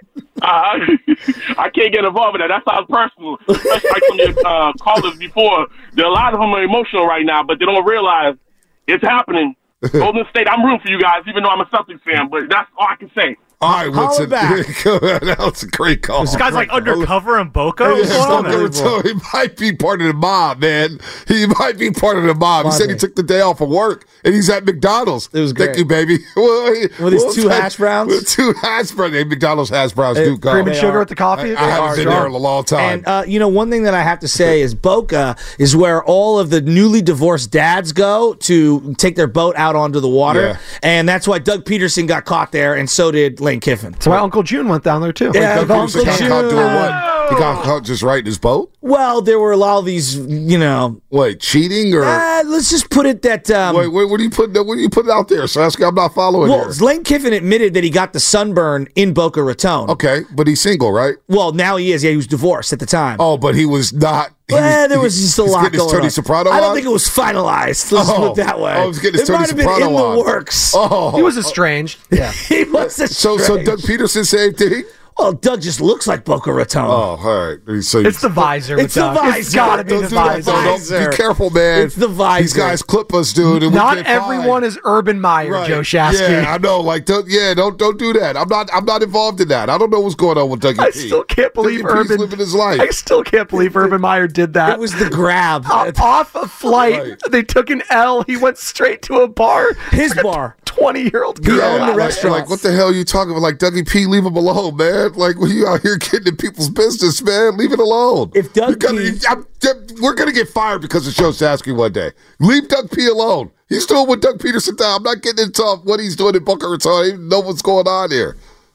I can't get involved in that. That sounds personal. Especially like some of your callers before. A lot of them are emotional right now, but they don't realize it's happening. Golden State, I'm rooting for you guys, even though I'm a Celtics fan, but that's all I can say. All right, Woodson. That was a great call. This guy's like undercover in Boca? What's going on there? He might be part of the mob, man. He might be part of the mob. He said he took the day off of work, and he's at McDonald's. It was great. Thank you, baby. With his 2 hash browns? With 2 hash browns. Hey, McDonald's hash browns do go. Cream and sugar with the coffee? I haven't been there in a long time. And, one thing that I have to say is Boca is where all of the newly divorced dads go to take their boat out onto the water. Yeah. And that's why Doug Peterson got caught there, and so did Lane Kiffin. That's why Uncle June went down there, too. Yeah, Doug Peterson got caught doing what? He got caught just riding his boat? Well, there were a lot of these, Wait, cheating or? let's just put it that. Wait, what do you put out there, Saskia? I'm not following Well, here. Lane Kiffin admitted that he got the sunburn in Boca Raton. Okay, but he's single, right? Well, now he is. Yeah, he was divorced at the time. Oh, but he was not. There was just a lot getting his going Tony on. Soprano I don't on? think it was finalized. Let's put it that way. Oh, he was getting his it Tony might have been Soprano in the on. works. Oh, He was estranged. Yeah. He was So Doug Peterson, same thing? Well, Doug just looks like Boca Raton. Oh, all right. So It's the visor. It's the visor. It's gotta be Don't the do that. visor. Don't- be careful, man. It's the visor. These guys clip us, dude. And we Not get everyone fined. is Urban Meyer, Right. Joe Shasky. Yeah, I know. Like, don't do that. I'm not involved in that. I don't know what's going on with Dougie I P. still can't believe Dougie P's Urban living his life. I still can't believe Urban Meyer did that. It was the grab. Off a flight. Right. They took an L. He went straight to a bar. His bar. 20-year-old He girl. owned the like, restaurant. like, what the hell are you talking about? Like, Dougie P, leave him alone, man. Like, when you out here getting in people's business, man, leave it alone. If Doug we're going to get fired because of Joe Sasky one day. Leave Doug P alone. He's doing what Doug Peterson does. I'm not getting into what he's doing in Boca Raton. I don't even know what's going on here.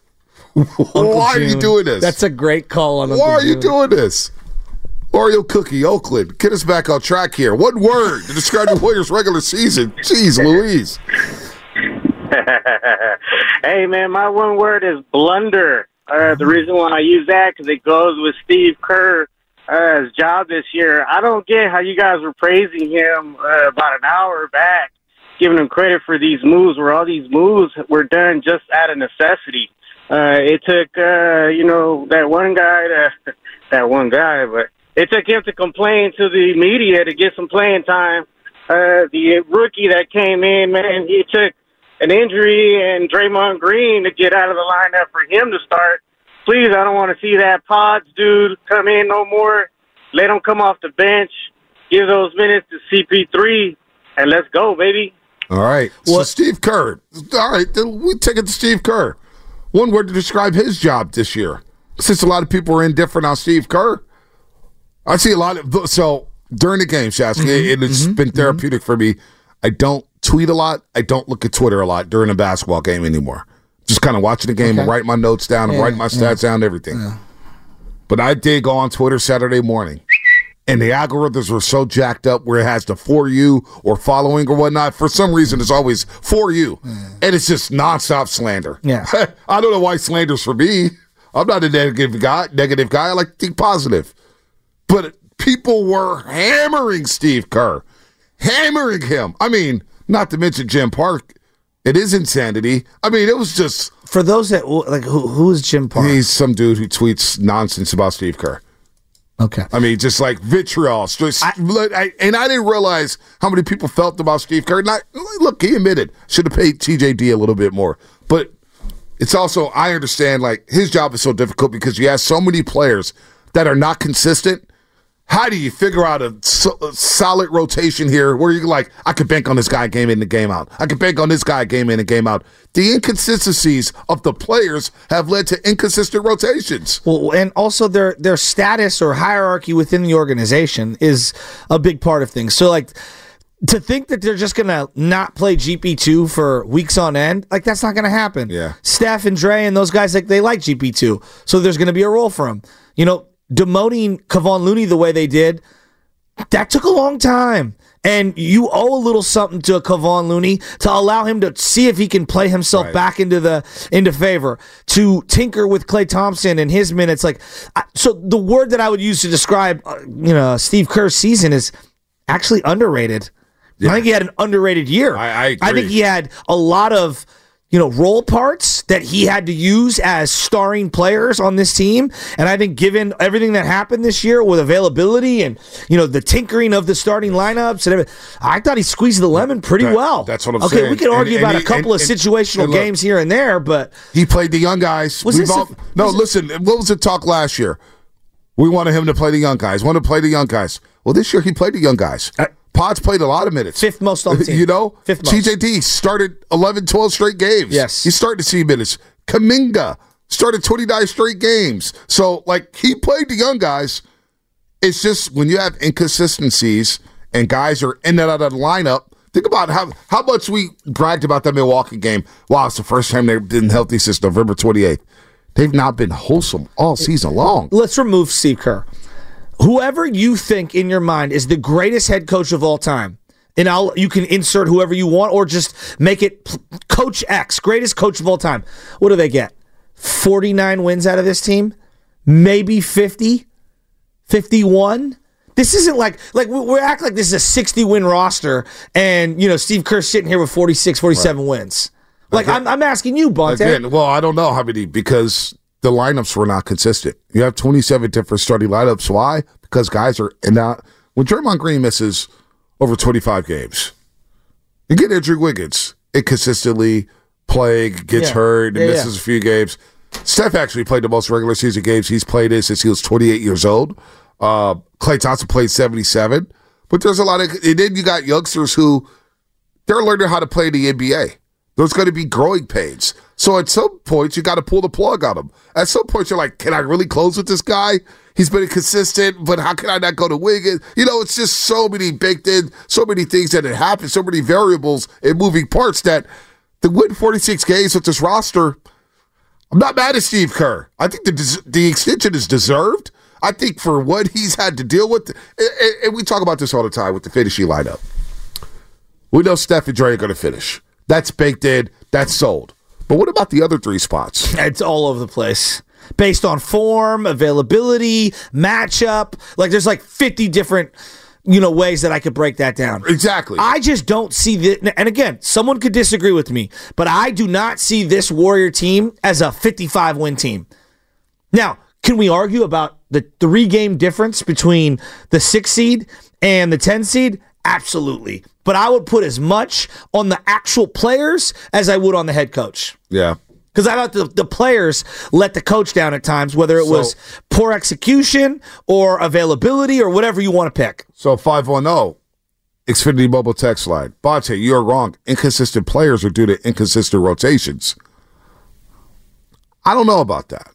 Why are you doing this? That's a great call on Uncle Why are you June. doing this? Oreo Cookie, Oakland. Get us back on track here. One word to describe the Warriors' regular season. Jeez Louise. Hey, man, my one word is blunder. The reason why I use that because it goes with Steve Kerr's job this year. I don't get how you guys were praising him about an hour back, giving him credit for these moves, where all these moves were done just out of necessity. It took, that one guy, but it took him to complain to the media to get some playing time. The rookie that came in, man, he took an injury and Draymond Green to get out of the lineup for him to start. Please, I don't want to see that Pods dude come in no more. Let him come off the bench. Give those minutes to CP3, and let's go, baby. All right. So Steve Kerr. All right, then we take it to Steve Kerr. One word to describe his job this year. Since a lot of people are indifferent on Steve Kerr, I see a lot of – so during the game, Shasky, it's been therapeutic for me. I don't tweet a lot. I don't look at Twitter a lot during a basketball game anymore. Just kind of watching the game and writing my notes down and writing my stats down and everything. Yeah. But I did go on Twitter Saturday morning, and the algorithms were so jacked up where it has the for you or following or whatnot. For some reason, it's always for you. And it's just nonstop slander. Yeah. I don't know why slander's for me. I'm not a negative guy. I like to think positive. But people were hammering Steve Kerr. Hammering him. I mean, not to mention Jim Park. It is insanity. I mean, it was just... For those that... like, who is Jim Park? He's some dude who tweets nonsense about Steve Kerr. Okay. I mean, just like vitriol. I didn't realize how many people felt about Steve Kerr. Look, he admitted, should have paid TJD a little bit more. But it's also, I understand, like, his job is so difficult because you have so many players that are not consistent. How do you figure out a solid rotation here where you're like, I could bank on this guy game in and game out. I could bank on this guy game in and game out. The inconsistencies of the players have led to inconsistent rotations. Well, and also their status or hierarchy within the organization is a big part of things. So, like, to think that they're just going to not play GP2 for weeks on end, like, that's not going to happen. Yeah. Steph and Dre and those guys, like, they like GP2. So there's going to be a role for them. You know, demoting Kevon Looney the way they did, that took a long time. And you owe a little something to Kevon Looney to allow him to see if he can play himself back into favor, to tinker with Klay Thompson and his minutes. So the word that I would use to describe Steve Kerr's season is actually underrated. Yeah. I think he had an underrated year. I agree. I think he had a lot of role parts that he had to use as starring players on this team. And I think given everything that happened this year with availability and, the tinkering of the starting lineups and everything, I thought he squeezed the lemon pretty well. That's what I'm saying. Okay, we could argue about a couple of situational games here and there, but... He played the young guys. Listen, what was the talk last year? We wanted him to play the young guys. Well, this year he played the young guys. Pods played a lot of minutes. Fifth most on the team. Fifth most. TJD started 11, 12 straight games. Yes. He's starting to see minutes. Kuminga started 29 straight games. So, he played the young guys. It's just when you have inconsistencies and guys are in and out of the lineup, think about how much we bragged about that Milwaukee game. Wow, it's the first time they've been healthy since November 28th. They've not been wholesome all season long. Let's remove Steve Kerr. Whoever you think in your mind is the greatest head coach of all time, and you can insert whoever you want or just make it Coach X, greatest coach of all time. What do they get? 49 wins out of this team? Maybe 50? 51? This isn't like we act like this is a 60-win roster and, Steve Kerr's sitting here with 46, 47 wins. I'm asking you, Bonte. Again, well, I don't know how many because the lineups were not consistent. You have 27 different starting lineups. Why? Because guys are in that. When Draymond Green misses over 25 games, you get Andrew Wiggins inconsistently playing, gets hurt, and misses a few games. Steph actually played the most regular season games he's played since he was 28 years old. Klay Thompson played 77. But there's a lot of, and then you got youngsters who they're learning how to play in the NBA. There's going to be growing pains. So at some point, you got to pull the plug on him. At some point, you're like, can I really close with this guy? He's been inconsistent, but how can I not go to Wiggins? It's just so many baked in, so many things that have happened, so many variables and moving parts that to win 46 games with this roster, I'm not mad at Steve Kerr. I think the extension is deserved. I think for what he's had to deal with, and we talk about this all the time with the finishing lineup. We know Steph and Dre are going to finish. That's baked in. That's sold. But what about the other 3 spots? It's all over the place. Based on form, availability, matchup. Like, there's like 50 different, ways that I could break that down. Exactly. I just don't see that. And again, someone could disagree with me, but I do not see this Warrior team as a 55-win team. Now, can we argue about the 3-game difference between the 6 seed and the 10 seed? Absolutely. But I would put as much on the actual players as I would on the head coach. Yeah. Because I thought the players let the coach down at times, whether it was poor execution or availability or whatever you want to pick. So 510, Xfinity Mobile text line. Bonte, you're wrong. Inconsistent players are due to inconsistent rotations. I don't know about that.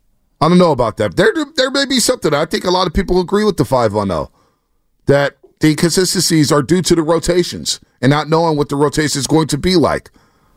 There may be something. I think a lot of people agree with the 510, that the inconsistencies are due to the rotations and not knowing what the rotation is going to be like.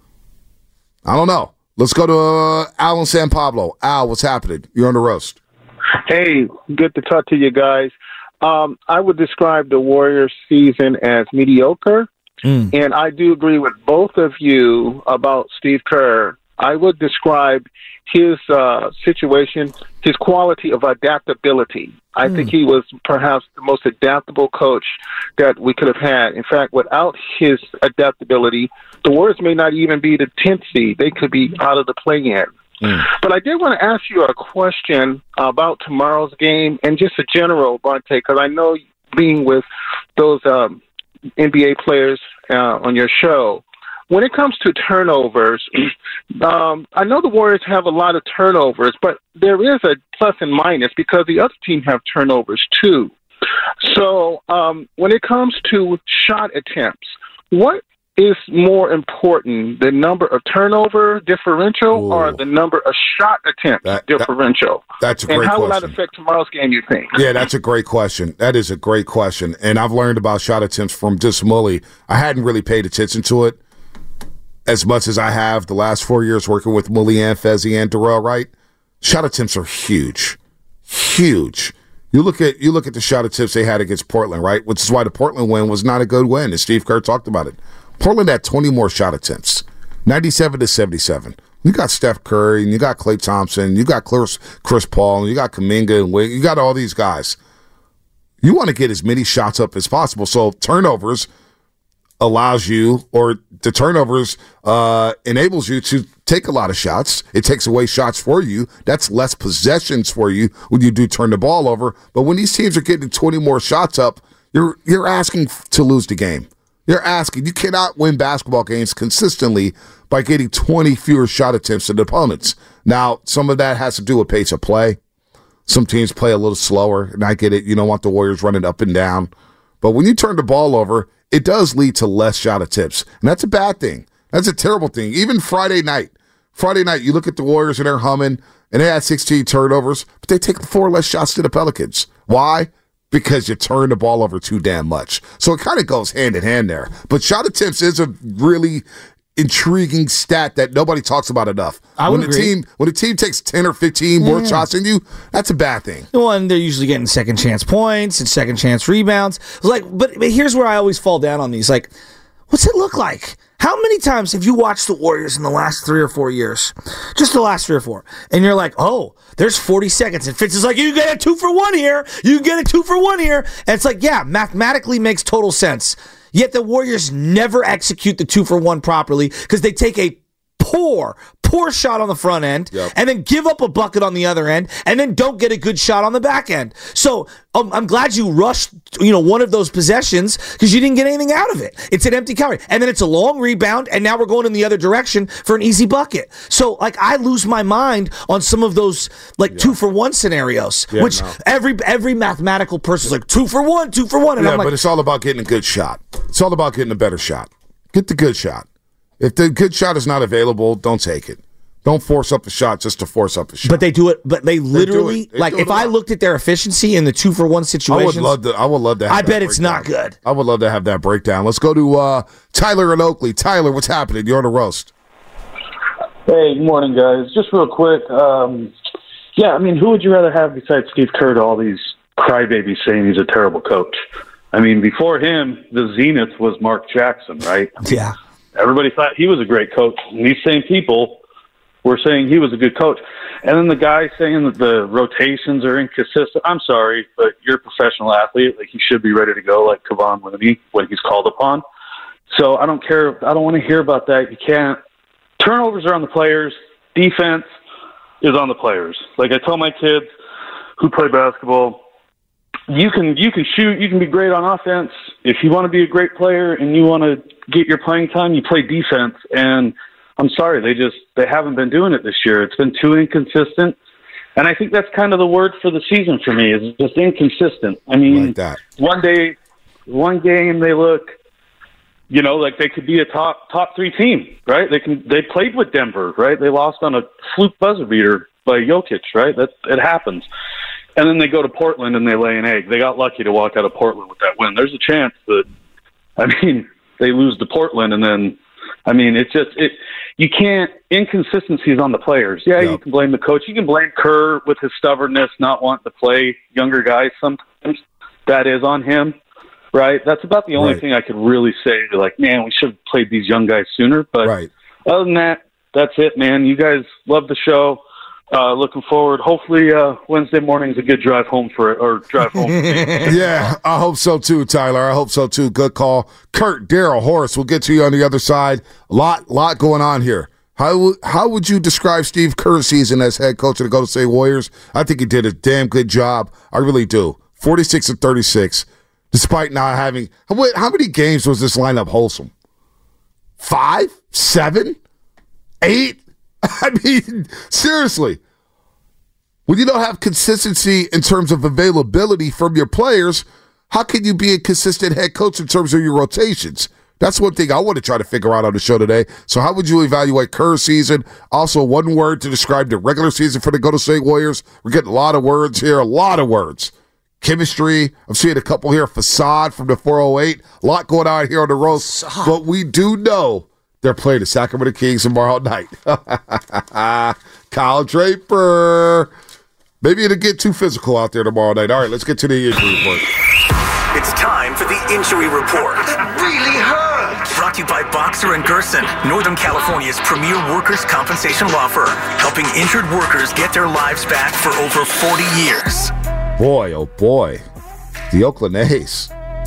I don't know. Let's go to Al in San Pablo. Al, what's happening? You're on the roast. Hey, good to talk to you guys. I would describe the Warriors season as mediocre, and I do agree with both of you about Steve Kerr. I would describe his situation, his quality of adaptability. I think he was perhaps the most adaptable coach that we could have had. In fact, without his adaptability, the Warriors may not even be the 10th seed. They could be out of the play-in. But I did want to ask you a question about tomorrow's game and just a general, Bonte, because I know being with those NBA players on your show, when it comes to turnovers, I know the Warriors have a lot of turnovers, but there is a plus and minus because the other team have turnovers too. So when it comes to shot attempts, what is more important, the number of turnover differential or the number of shot attempt differential? That's a great question. And how will that affect tomorrow's game, you think? Yeah, that's a great question. That is a great question. And I've learned about shot attempts from Dismully. I hadn't really paid attention to it as much as I have the last 4 years working with Mully and Fezzi and Darrell Wright. Shot attempts are huge. Huge. You look at the shot attempts they had against Portland, right? Which is why the Portland win was not a good win, and Steve Kerr talked about it. Portland had 20 more shot attempts, 97-77. You got Steph Curry, and you got Klay Thompson, you got Chris Paul, and you got Kuminga, and you got all these guys. You want to get as many shots up as possible. So turnovers allows you, or the turnovers enables you to take a lot of shots. It takes away shots for you. That's less possessions for you when you do turn the ball over. But when these teams are getting 20 more shots up, you're asking to lose the game. You're asking. You cannot win basketball games consistently by getting 20 fewer shot attempts than opponents. Now, some of that has to do with pace of play. Some teams play a little slower, and I get it. You don't want the Warriors running up and down. But when you turn the ball over, it does lead to less shot attempts, and that's a bad thing. That's a terrible thing. Even Friday night, you look at the Warriors and they're humming, and they had 16 turnovers, but they take 4 less shots to the Pelicans. Why? Because you turn the ball over too damn much. So it kind of goes hand in hand there. But shot attempts is a really intriguing stat that nobody talks about enough. When a team takes 10 or 15 more shots than you, that's a bad thing. Well, and they're usually getting second chance points and second chance rebounds. But here's where I always fall down on these. Like, what's it look like? How many times have you watched the Warriors in the last 3 or 4 years? Just the last 3 or 4. And you're like, oh, there's 40 seconds. And Fitz is like, you get a 2 for 1 here. You get a 2 for 1 here. And it's like, yeah, mathematically makes total sense. Yet the Warriors never execute the 2 for 1 properly because they take a poor shot on the front end and then give up a bucket on the other end and then don't get a good shot on the back end. So I'm glad you rushed one of those possessions because you didn't get anything out of it. It's an empty calorie. And then it's a long rebound and now we're going in the other direction for an easy bucket. So I lose my mind on some of those 2 for 1 scenarios, every mathematical person's like 2 for 1, 2 for 1. And I'm like, but it's all about getting a good shot. It's all about getting a better shot. Get the good shot. If the good shot is not available, don't take it. Don't force up a shot just to force up a shot. But they do it. But they literally, if I looked at their efficiency in the 2 for 1 situations, I would love to. I bet it's not good. I would love to have that breakdown. Let's go to Tyler in Oakley. Tyler, what's happening? You're on the roast. Hey, good morning, guys. Just real quick. Who would you rather have besides Steve Kerr to all these crybabies saying he's a terrible coach? I mean, before him, the zenith was Mark Jackson, right? Yeah. everybody thought he was a great coach. And these same people were saying he was a good coach. And then the guy saying that the rotations are inconsistent. I'm sorry, but you're a professional athlete. Like, he should be ready to go like Kevon Looney when he's called upon. So I don't care. I don't want to hear about that. You can't. Turnovers are on the players. Defense is on the players. Like I tell my kids who play basketball, you can shoot, you can be great on offense. If you want to be a great player and you want to get your playing time, you play defense. And I'm sorry, they haven't been doing it this year. It's been too inconsistent. And I think that's kind of the word for the season for me, is just inconsistent. I mean, like that. one game they look, like they could be a top 3 team, right? They played with Denver, right? They lost on a fluke buzzer beater by Jokic, right? It happens. And then they go to Portland and they lay an egg. They got lucky to walk out of Portland with that win. There's a chance that, they lose to Portland, and then, you can't, inconsistencies on the players. Yeah, you can blame the coach. You can blame Kerr with his stubbornness, not wanting to play younger guys sometimes. That is on him, right? That's about the only thing I could really say. Like, man, we should have played these young guys sooner. But other than that, that's it, man. You guys love the show. Looking forward. Hopefully, Wednesday morning's a good drive home drive home. Yeah, I hope so too, Tyler. I hope so too. Good call. Kurt, Daryl, Horace, we'll get to you on the other side. A lot going on here. How would you describe Steve Kerr's season as head coach of the Golden State Warriors? I think he did a damn good job. I really do. 46-36, despite not having. How many games was this lineup wholesome? 5, 7, 8? Seriously. When you don't have consistency in terms of availability from your players, how can you be a consistent head coach in terms of your rotations? That's one thing I want to try to figure out on the show today. So how would you evaluate Kerr's season? Also, one word to describe the regular season for the Golden State Warriors. We're getting a lot of words here, a lot of words. Chemistry. I'm seeing a couple here. Facade from the 408. A lot going on here on the roast. But we do know they're playing the Sacramento Kings tomorrow night. Kyle Draper. Maybe it'll get too physical out there tomorrow night. All right, let's get to the injury report. It's time for the injury report. Really hurt. Brought to you by Boxer & Gerson, Northern California's premier workers' compensation law firm, helping injured workers get their lives back for over 40 years. Boy, oh boy. The Oakland A's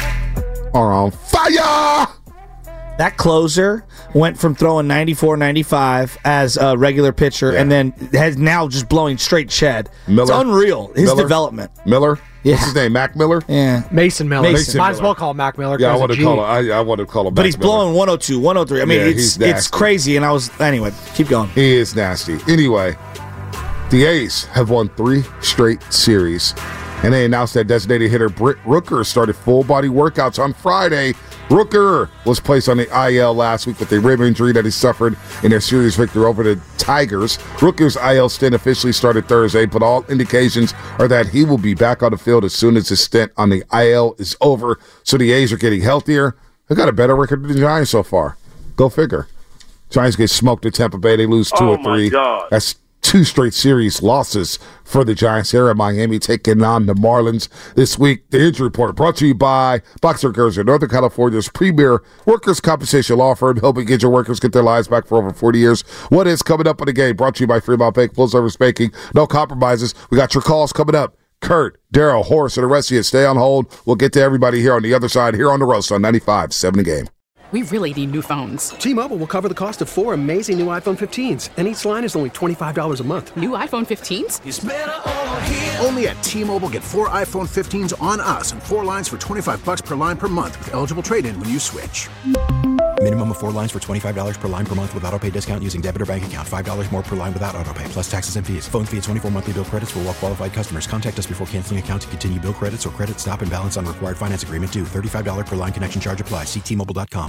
are on fire! That closer went from throwing 94, 95 as a regular pitcher and then has now just blowing straight shed. Miller. It's unreal, his development. Miller? Yeah. What's his name, Mac Miller? Yeah. Mason Miller. Mason Might as Miller. well call him Mac Miller. Yeah, I want to call him But Mac he's Miller. blowing 102, 103. I mean, Yeah, he's it's nasty. crazy. And anyway, keep going. He is nasty. Anyway, the A's have won 3 straight series, and they announced that designated hitter Britt Rooker started full-body workouts on Friday. Rooker was placed on the IL last week with a rib injury that he suffered in their series victory over the Tigers. Rooker's IL stint officially started Thursday, but all indications are that he will be back on the field as soon as his stint on the IL is over. So the A's are getting healthier. They got a better record than the Giants so far. Go figure. Giants get smoked at Tampa Bay. They lose 2 or 3. God. That's 2 straight series losses for the Giants here in Miami, taking on the Marlins this week. The injury report brought to you by Boxer Gerson, Northern California's premier workers' compensation law firm, helping injured workers get their lives back for over 40 years. What is coming up on the game? Brought to you by Fremont Bank, full service banking, no compromises. We got your calls coming up. Kurt, Daryl, Horace, and the rest of you, stay on hold. We'll get to everybody here on the other side, here on the roast on 95.7 The Game. We really need new phones. T-Mobile will cover the cost of 4 amazing new iPhone 15s, and each line is only $25 a month. New iPhone 15s? It's better over here. Only at T-Mobile, get 4 iPhone 15s on us and 4 lines for $25 per line per month with eligible trade-in when you switch. Minimum of 4 lines for $25 per line per month with autopay discount using debit or bank account. $5 more per line without autopay, plus taxes and fees. Phone fee at 24 monthly bill credits for well-qualified customers. Contact us before canceling account to continue bill credits or credit stop and balance on required finance agreement due. $35 per line connection charge applies. See T-Mobile.com.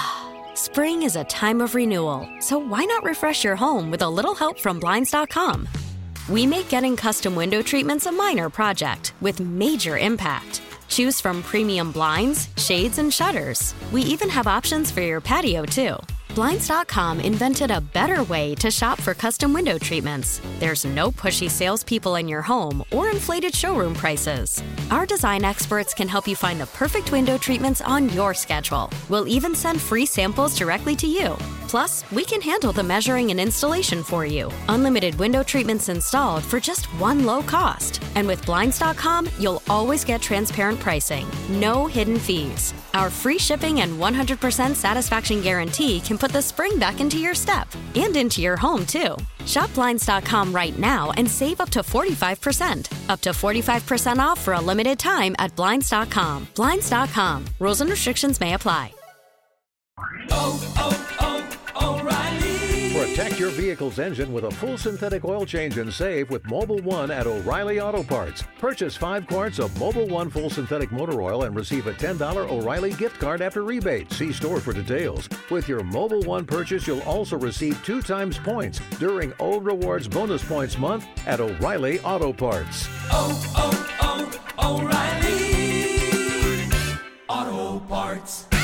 Spring is a time of renewal, so why not refresh your home with a little help from Blinds.com? We make getting custom window treatments a minor project with major impact. Choose from premium blinds, shades, and shutters. We even have options for your patio, too. Blinds.com invented a better way to shop for custom window treatments. There's no pushy salespeople in your home or inflated showroom prices. Our design experts can help you find the perfect window treatments on your schedule. We'll even send free samples directly to you. Plus, we can handle the measuring and installation for you. Unlimited window treatments installed for just one low cost. And with Blinds.com, you'll always get transparent pricing. No hidden fees. Our free shipping and 100% satisfaction guarantee can put the spring back into your step and into your home, too. Shop Blinds.com right now and save up to 45%. Up to 45% off for a limited time at Blinds.com. Blinds.com. Rules and restrictions may apply. Protect your vehicle's engine with a full synthetic oil change and save with Mobil 1 at O'Reilly Auto Parts. Purchase 5 quarts of Mobil 1 full synthetic motor oil and receive a $10 O'Reilly gift card after rebate. See store for details. With your Mobil 1 purchase, you'll also receive 2 times points during O Rewards Bonus Points Month at O'Reilly Auto Parts. O'Reilly Auto Parts.